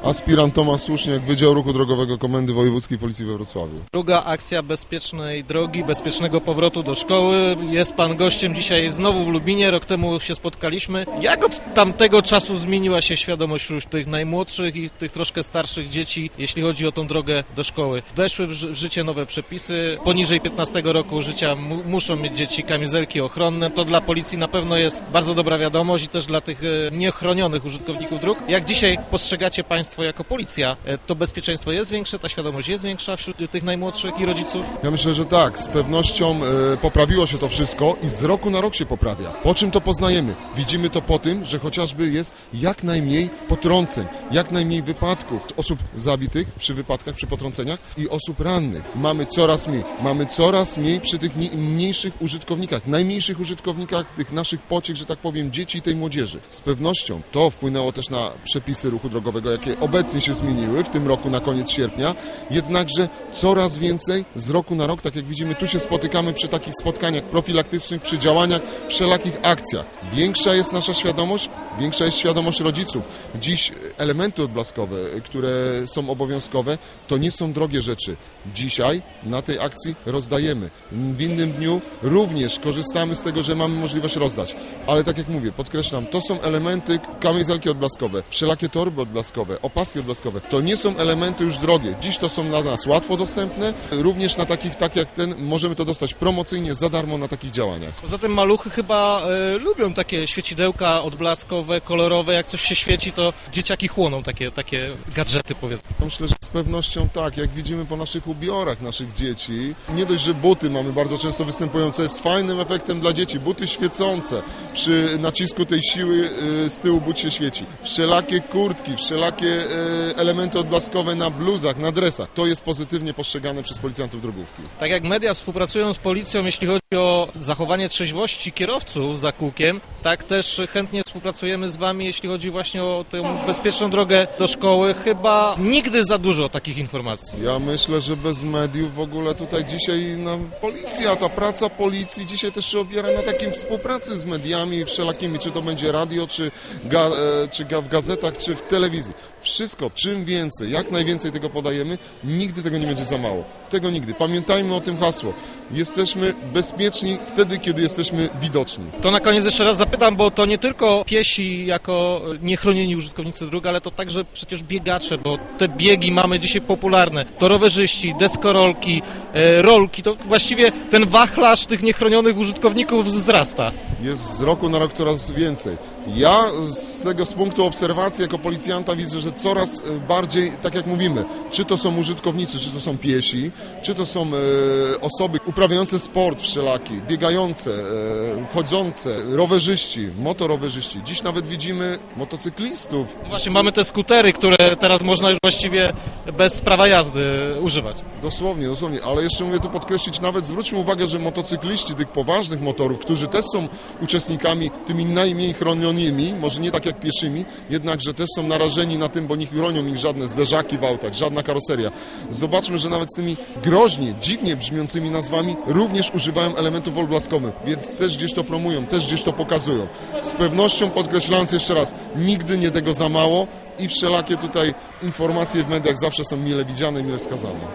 Aspirant Tomasz Słuszniak, Wydział Ruchu Drogowego Komendy Wojewódzkiej Policji we Wrocławiu. Druga akcja bezpiecznej drogi, bezpiecznego powrotu do szkoły. Jest pan gościem dzisiaj znowu w Lubinie, rok temu się spotkaliśmy. Jak od tamtego czasu zmieniła się świadomość wśród tych najmłodszych i tych troszkę starszych dzieci, jeśli chodzi o tą drogę do szkoły? Weszły w życie nowe przepisy. Poniżej 15 roku życia muszą mieć dzieci kamizelki ochronne. To dla policji na pewno jest bardzo dobra wiadomość i też dla tych niechronionych użytkowników dróg. Jak dzisiaj postrzegacie państwo jako policja, to bezpieczeństwo jest większe, ta świadomość jest większa wśród tych najmłodszych i rodziców? Ja myślę, że tak. Z pewnością poprawiło się to wszystko i z roku na rok się poprawia. Po czym to poznajemy? Widzimy to po tym, że chociażby jest jak najmniej potrąceń, jak najmniej wypadków, osób zabitych przy wypadkach, przy potrąceniach i osób rannych. Mamy coraz mniej przy tych mniejszych użytkownikach, najmniejszych użytkownikach tych naszych pociech, że tak powiem, dzieci i tej młodzieży. Z pewnością to wpłynęło też na przepisy ruchu drogowego, jakie obecnie się zmieniły w tym roku na koniec sierpnia, jednakże coraz więcej z roku na rok, tak jak widzimy, tu się spotykamy przy takich spotkaniach profilaktycznych, przy działaniach, wszelakich akcjach. Większa jest nasza świadomość, większa jest świadomość rodziców. Dziś elementy odblaskowe, które są obowiązkowe, to nie są drogie rzeczy. Dzisiaj na tej akcji rozdajemy. W innym dniu również korzystamy z tego, że mamy możliwość rozdać. Ale tak jak mówię, podkreślam, to są elementy, kamizelki odblaskowe, wszelakie torby odblaskowe, opaski odblaskowe. To nie są elementy już drogie. Dziś to są dla nas łatwo dostępne. Również na takich, tak jak ten, możemy to dostać promocyjnie, za darmo na takich działaniach. Poza tym maluchy chyba lubią takie świecidełka odblaskowe, kolorowe. Jak coś się świeci, to dzieciaki chłoną takie gadżety, powiedzmy. Myślę, że z pewnością tak. Jak widzimy po naszych ubiorach naszych dzieci, nie dość, że buty mamy bardzo często występujące, jest fajnym efektem dla dzieci. Buty świecące. Przy nacisku tej siły z tyłu but się świeci. Wszelakie kurtki, wszelakie elementy odblaskowe na bluzach, na dresach. To jest pozytywnie postrzegane przez policjantów drogówki. Tak jak media współpracują z policją, jeśli chodzi o zachowanie trzeźwości kierowców za kółkiem, tak też chętnie współpracujemy z wami, jeśli chodzi właśnie o tę bezpieczną drogę do szkoły. Chyba nigdy za dużo takich informacji. Ja myślę, że bez mediów w ogóle tutaj dzisiaj policja, ta praca policji dzisiaj też się opiera na takim współpracy z mediami wszelakimi, czy to będzie radio, czy w gazetach, czy w telewizji. Wszystko, czym więcej, jak najwięcej tego podajemy, nigdy tego nie będzie za mało. Tego nigdy. Pamiętajmy o tym hasło. Jesteśmy bezpieczni wtedy, kiedy jesteśmy widoczni. To na koniec jeszcze raz zapytam, bo to nie tylko piesi jako niechronieni użytkownicy dróg, ale to także przecież biegacze, bo te biegi mamy dzisiaj popularne. To rowerzyści, deskorolki, rolki, to właściwie ten wachlarz tych niechronionych użytkowników wzrasta. Jest z roku na rok coraz więcej. Ja z punktu obserwacji jako policjanta widzę, że coraz bardziej, tak jak mówimy, czy to są użytkownicy, czy to są piesi, czy to są osoby uprawiające sport wszelaki, biegające, chodzące, rowerzyści, motorowerzyści. Dziś nawet widzimy motocyklistów. No właśnie, mamy te skutery, które teraz można już właściwie bez prawa jazdy używać. Dosłownie, ale jeszcze mówię tu podkreślić, nawet zwróćmy uwagę, że motocykliści tych poważnych motorów, którzy też są uczestnikami tymi najmniej chronionymi, może nie tak jak pieszymi, jednakże też są narażeni na tym, bo nie chronią ich żadne zderzaki w autach, żadna karoseria. Zobaczmy, że nawet z tymi groźnie, dziwnie brzmiącymi nazwami również używają elementów odblaskowych, więc też gdzieś to promują, też gdzieś to pokazują. Z pewnością podkreślając jeszcze raz, nigdy nie tego za mało i wszelakie tutaj informacje w mediach zawsze są mile widziane i mile wskazane.